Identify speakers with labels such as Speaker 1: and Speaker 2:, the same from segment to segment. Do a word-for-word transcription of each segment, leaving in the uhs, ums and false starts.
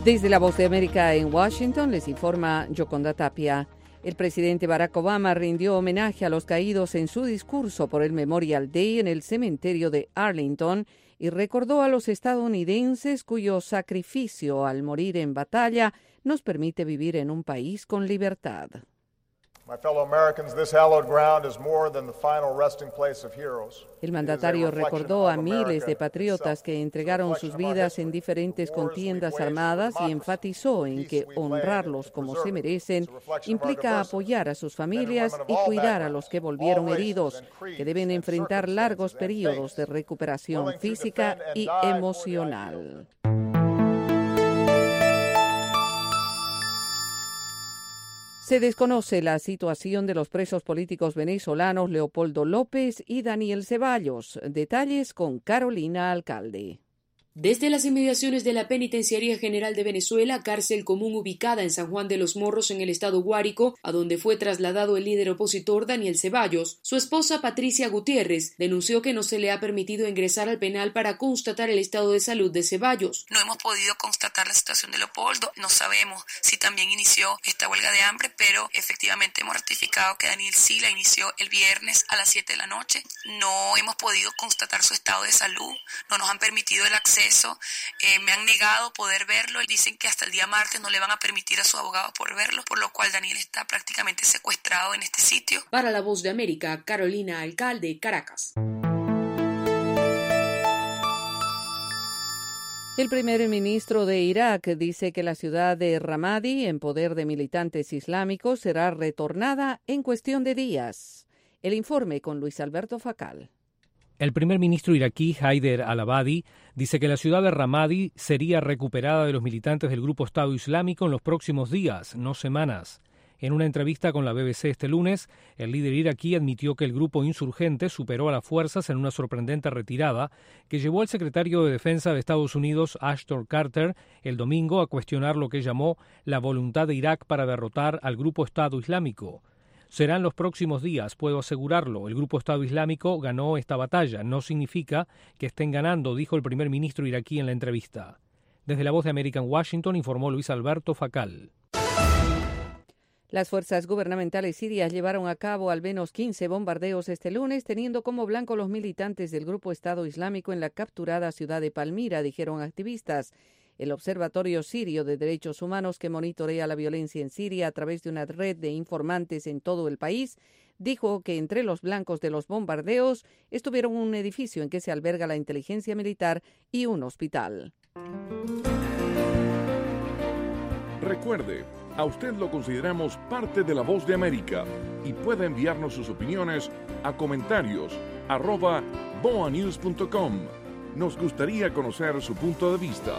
Speaker 1: Desde la Voz de América en Washington les informa Yoconda Tapia. El presidente Barack Obama rindió homenaje a los caídos en su discurso por el Memorial Day en el cementerio de Arlington y recordó a los estadounidenses cuyo sacrificio al morir en batalla nos permite vivir en un país con libertad. El mandatario recordó a miles de patriotas que entregaron sus vidas en diferentes contiendas armadas y enfatizó en que honrarlos como se merecen implica apoyar a sus familias y cuidar a los que volvieron heridos, que deben enfrentar largos periodos de recuperación física y emocional. Se desconoce la situación de los presos políticos venezolanos Leopoldo López y Daniel Ceballos. Detalles con Carolina Alcalde.
Speaker 2: Desde las inmediaciones de la Penitenciaría General de Venezuela, cárcel común ubicada en San Juan de los Morros en el estado Guárico, a donde fue trasladado el líder opositor Daniel Ceballos, su esposa Patricia Gutiérrez denunció que no se le ha permitido ingresar al penal para constatar el estado de salud de Ceballos.
Speaker 3: No hemos podido constatar la situación de Leopoldo, no sabemos si también inició esta huelga de hambre, pero efectivamente hemos ratificado que Daniel sí la inició el viernes a las siete de la noche. No hemos podido constatar su estado de salud, no nos han permitido el acceso. Eso, eh, me han negado poder verlo y dicen que hasta el día martes no le van a permitir a su abogado poder verlo, por lo cual Daniel está prácticamente secuestrado en este sitio.
Speaker 2: Para La Voz de América, Carolina Alcalde, Caracas.
Speaker 1: El primer ministro de Irak dice que la ciudad de Ramadi, en poder de militantes islámicos, será retornada en cuestión de días. El informe con Luis Alberto Facal.
Speaker 4: El primer ministro iraquí Haider al-Abadi dice que la ciudad de Ramadi sería recuperada de los militantes del grupo Estado Islámico en los próximos días, no semanas. En una entrevista con la B B C este lunes, el líder iraquí admitió que el grupo insurgente superó a las fuerzas en una sorprendente retirada que llevó al secretario de Defensa de Estados Unidos, Ashton Carter, el domingo a cuestionar lo que llamó la voluntad de Irak para derrotar al grupo Estado Islámico. Serán los próximos días, puedo asegurarlo. El grupo Estado Islámico ganó esta batalla. No significa que estén ganando, dijo el primer ministro iraquí en la entrevista. Desde la Voz de América en Washington informó Luis Alberto Facal.
Speaker 1: Las fuerzas gubernamentales sirias llevaron a cabo al menos quince bombardeos este lunes, teniendo como blanco los militantes del grupo Estado Islámico en la capturada ciudad de Palmira, dijeron activistas. El Observatorio Sirio de Derechos Humanos, que monitorea la violencia en Siria a través de una red de informantes en todo el país, dijo que entre los blancos de los bombardeos estuvieron un edificio en que se alberga la inteligencia militar y un hospital.
Speaker 5: Recuerde, a usted lo consideramos parte de La Voz de América y puede enviarnos sus opiniones a comentarios arroba boanews punto com. Nos gustaría conocer su punto de vista.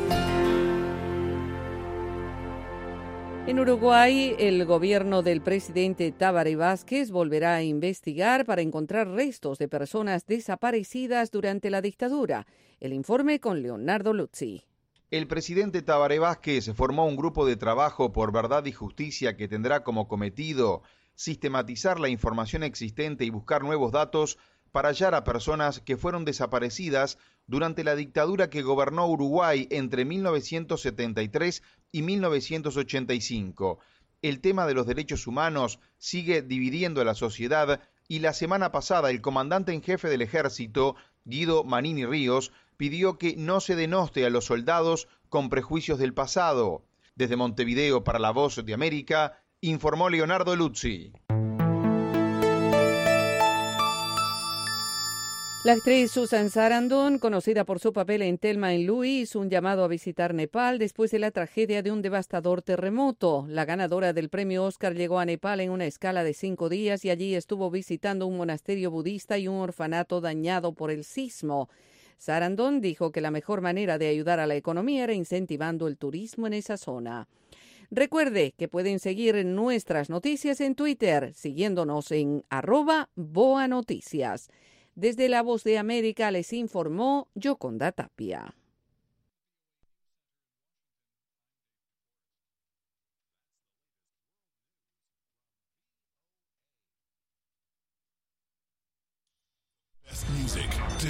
Speaker 1: En Uruguay, el gobierno del presidente Tabaré Vázquez volverá a investigar para encontrar restos de personas desaparecidas durante la dictadura. El informe con Leonardo Luzzi.
Speaker 6: El presidente Tabaré Vázquez formó un grupo de trabajo por verdad y justicia que tendrá como cometido sistematizar la información existente y buscar nuevos datos para hallar a personas que fueron desaparecidas durante la dictadura que gobernó Uruguay entre mil novecientos setenta y tres y mil novecientos ochenta y cinco. El tema de los derechos humanos sigue dividiendo a la sociedad y la semana pasada el comandante en jefe del ejército, Guido Manini Ríos, pidió que no se denoste a los soldados con prejuicios del pasado. Desde Montevideo para La Voz de América, informó Leonardo Luzzi.
Speaker 1: La actriz Susan Sarandon, conocida por su papel en Thelma y Louise, hizo un llamado a visitar Nepal después de la tragedia de un devastador terremoto. La ganadora del premio Oscar llegó a Nepal en una escala de cinco días y allí estuvo visitando un monasterio budista y un orfanato dañado por el sismo. Sarandon dijo que la mejor manera de ayudar a la economía era incentivando el turismo en esa zona. Recuerde que pueden seguir nuestras noticias en Twitter, siguiéndonos en arroba Boa Noticias. Desde La Voz de América les informó Yoconda Tapia.
Speaker 7: Music.